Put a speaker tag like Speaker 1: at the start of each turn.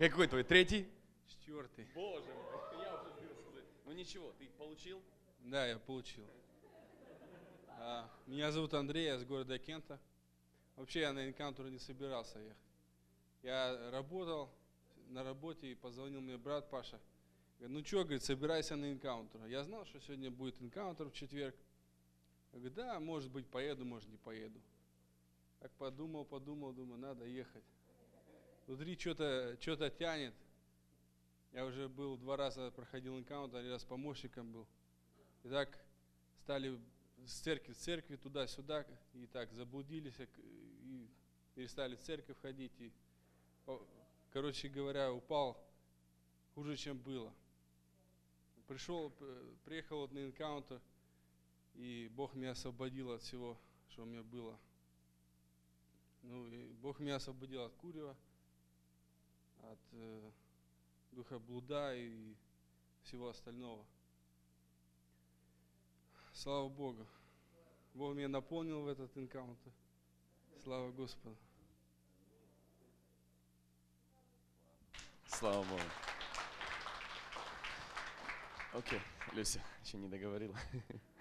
Speaker 1: Какой твой, третий?
Speaker 2: Четвертый.
Speaker 1: Боже мой, я уже сбился. Ну ничего, ты их получил?
Speaker 2: Да, я получил. Меня зовут Андрей, я с города Кента. Вообще я на энкаунтер не собирался ехать. Я работал на работе, и позвонил мне брат Паша. Говорит, ну что, говорит, собирайся на энкаунтер. Я знал, что сегодня будет энкаунтер в четверг. Я говорю, да, может быть поеду, может не поеду. Так подумал, думаю, надо ехать. Внутри что-то тянет. Я уже был 2 раза, проходил энкаунтер, 1 раз помощником был. И так стали с церкви в церкви, туда-сюда, и так заблудились, и перестали в церковь ходить. И, короче говоря, упал хуже, чем было. Приехал вот на энкаунтер, и Бог меня освободил от всего, что у меня было. Ну, и Бог меня освободил от курева, от духа блуда и всего остального. Слава Богу. Бог меня наполнил в этот энкаунтер. Слава Господу.
Speaker 1: Слава Богу. Окей, Люся еще не договорила.